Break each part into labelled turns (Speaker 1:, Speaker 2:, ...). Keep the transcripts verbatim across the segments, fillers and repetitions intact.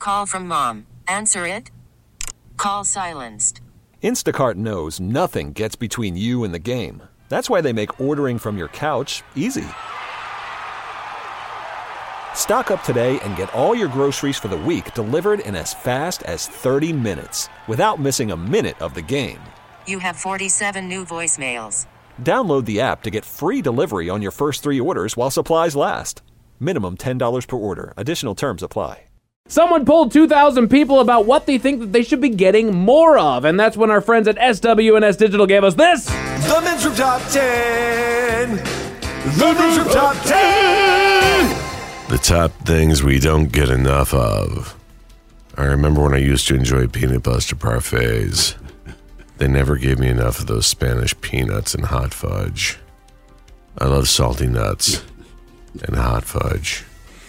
Speaker 1: Call from mom. Answer it. Call silenced.
Speaker 2: Instacart knows nothing gets between you and the game. That's why they make ordering from your couch easy. Stock up today and get all your groceries for the week delivered in as fast as thirty minutes without missing a minute of the game.
Speaker 1: You have forty-seven new voicemails.
Speaker 2: Download the app to get free delivery on your first three orders while supplies last. Minimum ten dollars per order. Additional terms apply.
Speaker 3: Someone polled two thousand people about what they think that they should be getting more of, and that's when our friends at S W and S Digital gave us this.
Speaker 4: The Men's Room Top ten. The Men's Room Top ten.
Speaker 5: The top things we don't get enough of. I remember when I used to enjoy peanut butter parfaits. They never gave me enough of those Spanish peanuts and hot fudge. I love salty nuts and hot fudge.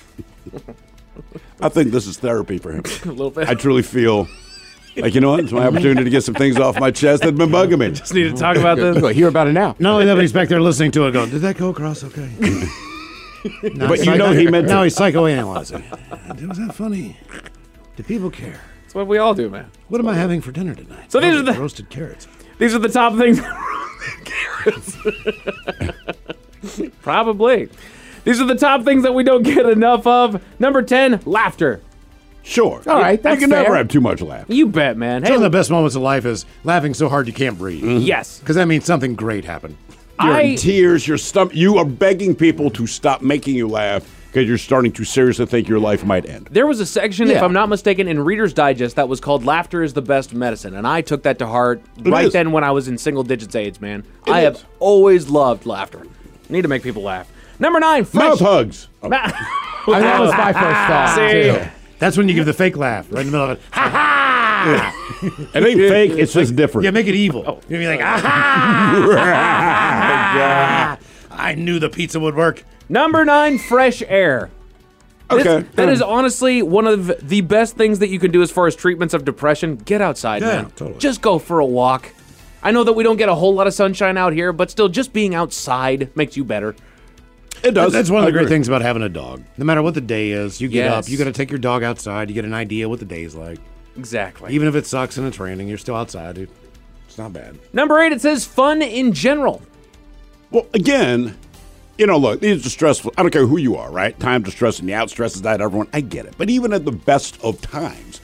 Speaker 6: I think this is therapy for him.
Speaker 3: A little bit.
Speaker 6: I truly feel like, you know what? It's my opportunity to get some things off my chest that have been bugging me.
Speaker 3: Just need to talk about this.
Speaker 7: Go hear about it now.
Speaker 8: Not only that, but he's back there listening to it going, did that go across okay? No,
Speaker 6: But you know he meant to.
Speaker 8: Now he's psychoanalyzing. Was that funny? Do people care?
Speaker 3: That's what we all do, man.
Speaker 8: What am I having for dinner tonight?
Speaker 3: So these
Speaker 8: Oh,
Speaker 3: are the-
Speaker 8: roasted carrots.
Speaker 3: These are the top things. Carrots. Probably. These are the top things that we don't get enough of. Number ten, laughter.
Speaker 6: Sure.
Speaker 7: All right, that's
Speaker 6: You can
Speaker 7: fair.
Speaker 6: never have too much laugh.
Speaker 3: You bet, man.
Speaker 8: Some
Speaker 3: Hey,
Speaker 8: of the best moments of life is laughing so hard you can't breathe.
Speaker 3: yes.
Speaker 8: Because that means something great happened.
Speaker 6: You're
Speaker 3: I-
Speaker 6: in tears. You're stum- You are begging people to stop making you laugh because you're starting to seriously think your life might end.
Speaker 3: There was a section, if
Speaker 7: Yeah.
Speaker 3: I'm not mistaken, in Reader's Digest that was called "Laughter is the Best Medicine," and I took that to heart
Speaker 6: It
Speaker 3: right
Speaker 6: is.
Speaker 3: then when I was in single digits age. Man,
Speaker 6: It
Speaker 3: I
Speaker 6: is.
Speaker 3: have always loved laughter. Need to make people laugh. Number nine, fresh.
Speaker 6: Mouth hugs. Oh,
Speaker 3: Ma-
Speaker 7: I mean, that was my first thought.
Speaker 3: See?
Speaker 7: too.
Speaker 8: That's when you give the fake laugh right in the middle of it. Ha ha!
Speaker 6: it ain't fake. It's just different.
Speaker 8: Yeah, make it evil.
Speaker 3: Oh.
Speaker 8: You're gonna be like, ah! I knew the pizza would work.
Speaker 3: Number nine, fresh air. This-
Speaker 6: Okay.
Speaker 3: that is honestly one of the best things that you can do as far as treatments of depression. Get outside,
Speaker 8: Yeah,
Speaker 3: man.
Speaker 8: totally.
Speaker 3: Just go for a walk. I know that we don't get a whole lot of sunshine out here, but still, just being outside makes you better.
Speaker 6: It does.
Speaker 8: That's one of
Speaker 6: I
Speaker 8: the great
Speaker 6: agree.
Speaker 8: things about having a dog. No matter what the day is, you get
Speaker 3: Yes.
Speaker 8: up, you got to take your dog outside, you get an idea what the day's like.
Speaker 3: Exactly.
Speaker 8: Even if it sucks and it's raining, you're still outside, dude. It's not bad.
Speaker 3: Number eight, it says fun in general.
Speaker 6: Well, again, you know, look, these are stressful. I don't care who you are, right? Time to stress and the out stresses that everyone. I get it. But even at the best of times,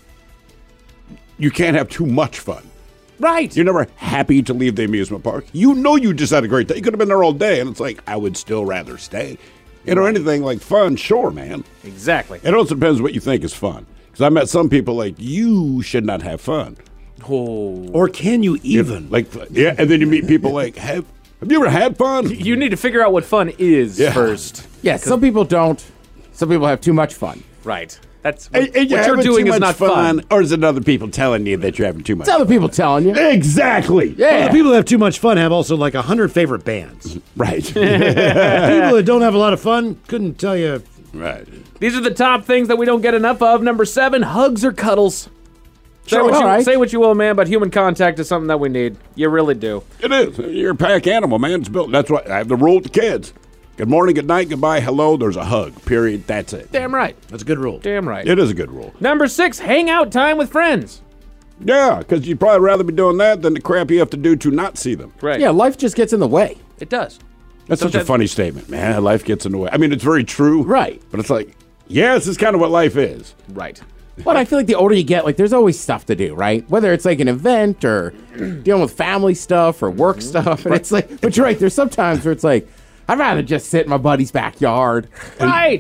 Speaker 6: you can't have too much fun.
Speaker 3: Right.
Speaker 6: You're never happy to leave the amusement park. You know you just had a great day. You could have been there all day, and it's like, I would still rather stay. You know, anything like fun, sure, man.
Speaker 3: Exactly.
Speaker 6: It also depends what you think is fun. Because I met some people like, you should not have fun.
Speaker 3: Oh.
Speaker 8: Or can you even?
Speaker 6: Like, yeah, and then you meet people like, have, have you ever had fun?
Speaker 3: You need to figure out what fun is
Speaker 6: Yeah.
Speaker 3: first.
Speaker 7: Yeah, some people don't. Some people have too much fun.
Speaker 3: Right. That's what,
Speaker 6: And- and
Speaker 3: what you're
Speaker 6: having
Speaker 3: doing
Speaker 6: too
Speaker 3: is
Speaker 6: much
Speaker 3: not fun.
Speaker 6: Or is it other people telling you that you're having too much
Speaker 7: It's other people telling you.
Speaker 6: Exactly.
Speaker 7: Yeah.
Speaker 8: Well, the people that have too much fun have also like a hundred favorite bands.
Speaker 6: Right.
Speaker 8: People that don't have a lot of fun couldn't tell you.
Speaker 6: Right.
Speaker 3: These are the top things that we don't get enough of. Number seven, hugs or cuddles. Say,
Speaker 7: Sure,
Speaker 3: what, you,
Speaker 7: all right.
Speaker 3: say what you will, man, but human contact is something that we need. You really do.
Speaker 6: It is. You're a pack animal, man. It's built. That's why I have the rule with the kids. Good morning, good night, goodbye, hello. There's a hug. Period. That's it.
Speaker 3: Damn right.
Speaker 8: That's a good rule.
Speaker 3: Damn right.
Speaker 6: It is a good rule.
Speaker 3: Number six, hang out time with friends.
Speaker 6: Yeah, because you'd probably rather be doing that than the crap you have to do to not see them.
Speaker 3: Right.
Speaker 7: Yeah, life just gets in the way.
Speaker 3: It does.
Speaker 6: That's such a
Speaker 3: Sometimes-
Speaker 6: funny statement, man. Life gets in the way. I mean, it's very true.
Speaker 7: Right.
Speaker 6: But it's like, yeah, this is kind of what life is.
Speaker 3: Right.
Speaker 7: But I feel like the older you get, like there's always stuff to do, right? Whether it's like an event or dealing with family stuff or work stuff. And it's like, but you're right, there's sometimes where it's like, I'd rather just sit in my buddy's backyard.
Speaker 3: Right.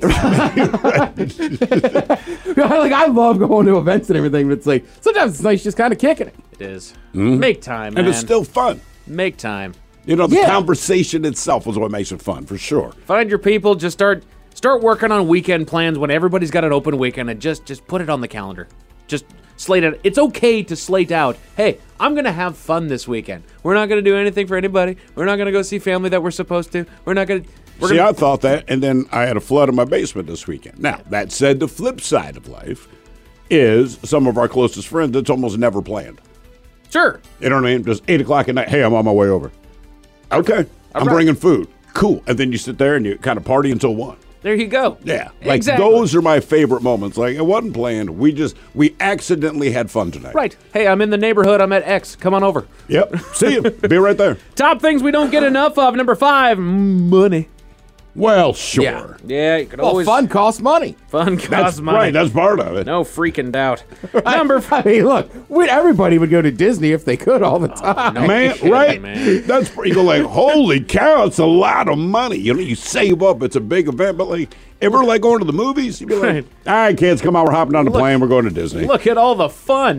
Speaker 7: Like, I love going to events and everything, but it's like, sometimes it's nice just kind of kicking it.
Speaker 3: It is. Make time, man.
Speaker 6: And it's still fun.
Speaker 3: Make time.
Speaker 6: You know, the
Speaker 7: Yeah.
Speaker 6: conversation itself is what makes it fun, for sure.
Speaker 3: Find your people. Just start start working on weekend plans when everybody's got an open weekend, and just just put it on the calendar. Just slate it. It's okay to slate out, hey, I'm going to have fun this weekend. We're not going to do anything for anybody. We're not going to go see family that we're supposed to. We're not going to... We're
Speaker 6: See,
Speaker 3: gonna,
Speaker 6: I thought that, and then I had a flood in my basement this weekend. Now, that said, the flip side of life is some of our closest friends, it's almost never planned.
Speaker 3: Sure.
Speaker 6: You know what I mean? Just eight o'clock at night, hey, I'm on my way over. Okay, I'm
Speaker 3: right.
Speaker 6: bringing food. Cool. And then you sit there and you kind of party until one.
Speaker 3: There you go.
Speaker 6: Yeah, like
Speaker 3: exactly.
Speaker 6: those are my favorite moments. Like it wasn't planned. We just we accidentally had fun tonight.
Speaker 3: Right. Hey, I'm in the neighborhood. I'm at X. Come on over.
Speaker 6: Yep. See you. Be right there.
Speaker 3: Top things we don't get enough of. Number five, money.
Speaker 6: Well, sure.
Speaker 3: Yeah. Yeah, you can
Speaker 7: Well,
Speaker 3: always.
Speaker 7: fun costs money.
Speaker 3: Fun costs
Speaker 6: That's
Speaker 3: money.
Speaker 6: right. That's part of it.
Speaker 3: No freaking doubt. Number
Speaker 7: I
Speaker 3: five.
Speaker 7: mean, look, we, everybody would go to Disney if they could all the time.
Speaker 3: no.
Speaker 6: Man,
Speaker 3: kidding,
Speaker 6: right?
Speaker 3: man.
Speaker 6: That's you go like, holy cow, it's a lot of money. You know, you save up, it's a big event, but like, ever like going to the movies, you'd be like,
Speaker 3: Right.
Speaker 6: all right, kids, come on, we're hopping on the
Speaker 3: Look-
Speaker 6: plane, we're going to Disney.
Speaker 3: Look at all the fun.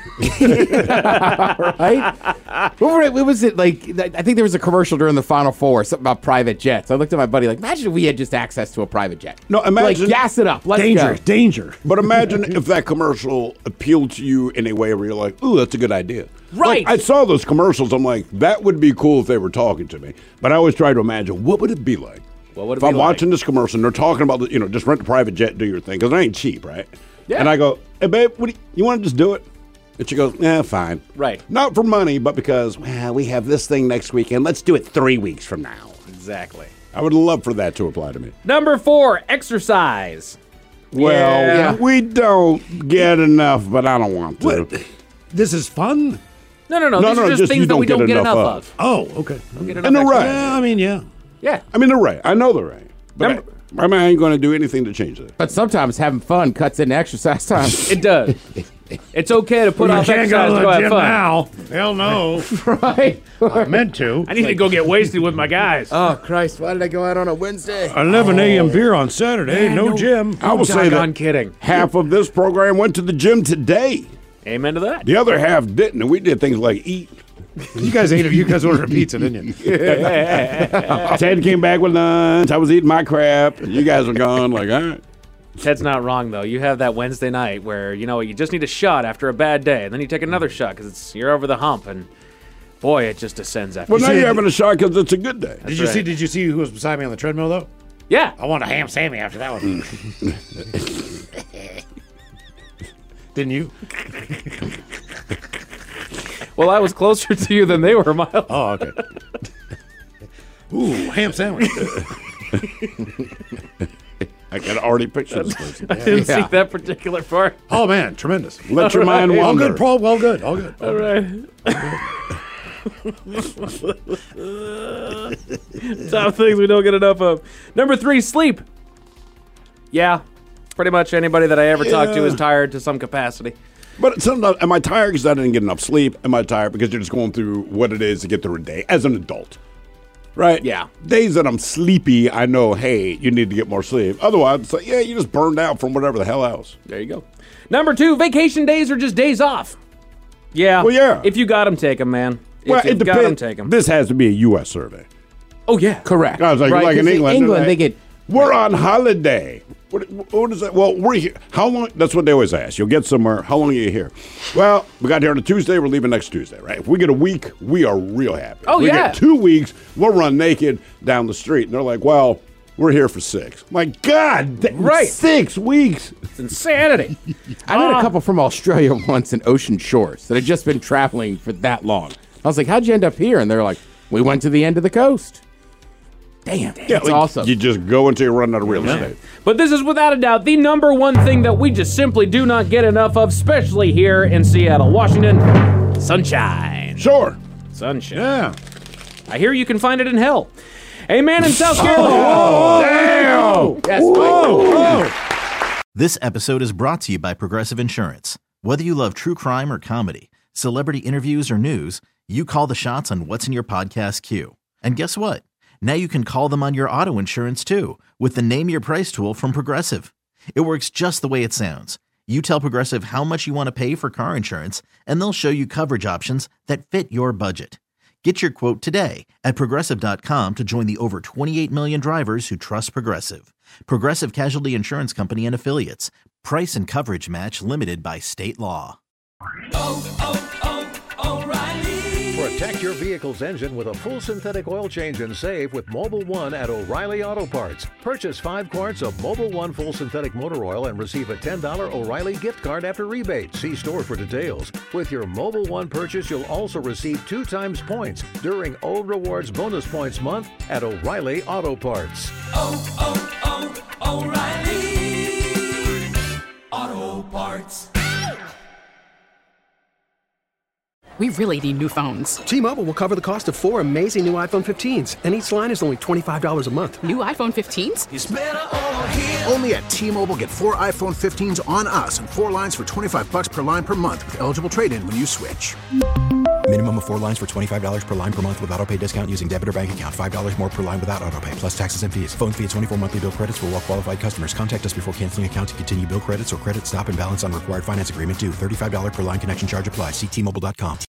Speaker 7: Right? What, were it, what was it like? I think there was a commercial during the Final Four, something about private jets. I looked at my buddy like, imagine if we had just access to a private jet.
Speaker 6: No, imagine-
Speaker 7: Like, gas it up. Let's
Speaker 8: Danger,
Speaker 7: go.
Speaker 8: danger.
Speaker 6: But imagine if that commercial appealed to you in a way where you're like, ooh, that's a good idea.
Speaker 3: Right.
Speaker 6: Like, I saw those commercials, I'm like, that would be cool if they were talking to me. But I always try to imagine, what would it be like?
Speaker 3: What would it
Speaker 6: if
Speaker 3: be
Speaker 6: I'm
Speaker 3: like?
Speaker 6: watching this commercial and they're talking about, the, you know, just rent a private jet, do your thing, because it ain't cheap, right?
Speaker 3: Yeah.
Speaker 6: And I go, hey, babe, what do you, you want to just do it? And she goes, yeah, fine.
Speaker 3: Right.
Speaker 6: Not for money, but because, well, we have this thing next weekend. Let's do it three weeks from now.
Speaker 3: Exactly.
Speaker 6: I would love for that to apply to me.
Speaker 3: Number four, exercise.
Speaker 6: Well,
Speaker 3: Yeah.
Speaker 6: we don't get enough, but I don't want to.
Speaker 8: What? This is fun?
Speaker 3: No, no, no.
Speaker 6: No,
Speaker 3: These
Speaker 6: no,
Speaker 3: are just
Speaker 6: just
Speaker 3: things
Speaker 6: you
Speaker 3: that we
Speaker 6: don't
Speaker 3: don't
Speaker 6: get
Speaker 3: get
Speaker 6: enough
Speaker 3: enough
Speaker 6: of.
Speaker 3: of.
Speaker 8: Oh, okay.
Speaker 3: Don't get enough
Speaker 6: And they're
Speaker 3: exercise.
Speaker 6: right.
Speaker 8: Yeah, I mean, yeah.
Speaker 3: Yeah.
Speaker 6: I mean, they're right. I know they're right. But
Speaker 3: Number-
Speaker 6: I, I mean, I ain't going to do anything to change that.
Speaker 7: But sometimes having fun cuts into exercise time.
Speaker 3: It does. It's okay to put
Speaker 8: You
Speaker 3: off
Speaker 8: can't go
Speaker 3: exercise
Speaker 8: to
Speaker 3: to
Speaker 8: the
Speaker 3: go have
Speaker 8: gym
Speaker 3: fun.
Speaker 8: now. Hell no.
Speaker 7: Right?
Speaker 8: I meant to.
Speaker 3: I need to go get wasted with my guys.
Speaker 7: Oh, Christ. Why did I go out on a Wednesday?
Speaker 8: eleven a.m. beer on Saturday.
Speaker 3: Man,
Speaker 8: no,
Speaker 3: no-
Speaker 8: gym.
Speaker 6: I will say
Speaker 3: Doggone
Speaker 6: that
Speaker 3: kidding.
Speaker 6: half of this program went to the gym today.
Speaker 3: Amen to that.
Speaker 6: The other half didn't, and we did things like eat.
Speaker 8: You guys ate. You guys ordered a pizza, didn't you?
Speaker 6: Ted came back with lunch. I was eating my crap. You guys were gone. Like, all right.
Speaker 3: Ted's not wrong though. You have that Wednesday night where you know you just need a shot after a bad day, and then you take another shot because it's you're over the hump, and boy, it just descends after.
Speaker 6: Well,
Speaker 3: you
Speaker 6: now
Speaker 3: see
Speaker 6: you're
Speaker 3: it.
Speaker 6: having a shot because it's a good day.
Speaker 8: Did you
Speaker 3: right.
Speaker 8: see? Did you see who was beside me on the treadmill though?
Speaker 3: Yeah.
Speaker 8: I want a ham Sammy after that one. Didn't you?
Speaker 3: Well, I was closer to you than they were, Miles.
Speaker 8: Oh, okay. Ooh, ham sandwich.
Speaker 6: I can already picture this person.
Speaker 3: I didn't
Speaker 7: Yeah.
Speaker 3: see that particular part.
Speaker 8: Oh man, tremendous.
Speaker 6: Let your mind
Speaker 8: All
Speaker 6: wander.
Speaker 8: good, Paul. Well, good. All good.
Speaker 3: All right. Top things we don't get enough of. Number three, sleep. Yeah, pretty much anybody that I ever talk to
Speaker 6: Yeah.
Speaker 3: is tired to some capacity.
Speaker 6: But sometimes, am I tired because I didn't get enough sleep? Am I tired because you're just going through what it is to get through a day as an adult? Right?
Speaker 3: Yeah.
Speaker 6: Days that I'm sleepy, I know, hey, you need to get more sleep. Otherwise, it's like, yeah, you just burned out from whatever the hell else.
Speaker 3: There you go. Number two, vacation days are just days off. Yeah.
Speaker 6: Well, yeah.
Speaker 3: If you got them, take them, man. If
Speaker 6: Well,
Speaker 3: you've
Speaker 6: it
Speaker 3: got them,
Speaker 6: depends.
Speaker 3: take them.
Speaker 6: This has to be a U S survey.
Speaker 3: Oh, yeah.
Speaker 7: Correct.
Speaker 6: I was like,
Speaker 7: right,
Speaker 6: like in
Speaker 7: 'cause
Speaker 6: England.
Speaker 7: England,
Speaker 6: they're
Speaker 7: they
Speaker 6: like,
Speaker 7: get.
Speaker 6: We're on holiday. What, what is that? Well, we're here. How long? That's what they always ask. You'll get somewhere. How long are you here? Well, we got here on a Tuesday. We're leaving next Tuesday, right? If we get a week, we are real happy.
Speaker 3: Oh,
Speaker 6: if we
Speaker 3: yeah.
Speaker 6: get two weeks, we'll run naked down the street. And they're like, well, we're here for six. My God. th-
Speaker 3: Right.
Speaker 6: Six weeks.
Speaker 3: It's insanity.
Speaker 7: I met
Speaker 3: Ah.
Speaker 7: a couple from Australia once in Ocean Shores that had just been traveling for that long. I was like, how'd you end up here? And they're like, we went to the end of the coast. Damn, that's
Speaker 6: like,
Speaker 7: awesome.
Speaker 6: You just go until you run out of real estate.
Speaker 3: But this is without a doubt the number one thing that we just simply do not get enough of, especially here in Seattle, Washington. Sunshine.
Speaker 6: Sure.
Speaker 3: Sunshine.
Speaker 8: Yeah.
Speaker 3: I hear you can find it in hell. A man in South Carolina.
Speaker 6: Damn.
Speaker 7: Yes,
Speaker 6: Whoa.
Speaker 9: This episode is brought to you by Progressive Insurance. Whether you love true crime or comedy, celebrity interviews or news, you call the shots on what's in your podcast queue. And guess what? Now you can call them on your auto insurance too with the Name Your Price tool from Progressive. It works just the way it sounds. You tell Progressive how much you want to pay for car insurance, and they'll show you coverage options that fit your budget. Get your quote today at Progressive dot com to join the over twenty-eight million drivers who trust Progressive. Progressive Casualty Insurance Company and Affiliates. Price and coverage match limited by state law.
Speaker 10: Protect your vehicle's engine with a full synthetic oil change and save with Mobile One at O'Reilly Auto Parts. Purchase five quarts of Mobile One full synthetic motor oil and receive a ten dollars O'Reilly gift card after rebate. See store for details. With your Mobile One purchase, you'll also receive two times points during O Rewards Bonus Points Month at O'Reilly Auto Parts.
Speaker 11: Oh, oh,
Speaker 4: Auto Parts.
Speaker 11: We really need new phones.
Speaker 12: T-Mobile will cover the cost of four amazing new iPhone fifteens, and each line is only twenty-five dollars a month.
Speaker 11: New iPhone fifteens?
Speaker 12: It's better over here.
Speaker 13: Only at T-Mobile, get four iPhone fifteens on us and four lines for twenty-five bucks per line per month with eligible trade-in when you switch.
Speaker 14: Minimum of four lines for twenty-five dollars per line per month with autopay discount using debit or bank account. five dollars more per line without autopay, plus taxes and fees. Phone fee at twenty-four monthly bill credits for well-qualified customers. Contact us before canceling account to continue bill credits or credit stop and balance on required finance agreement due. thirty-five dollars per line connection charge applies. See T Mobile dot com.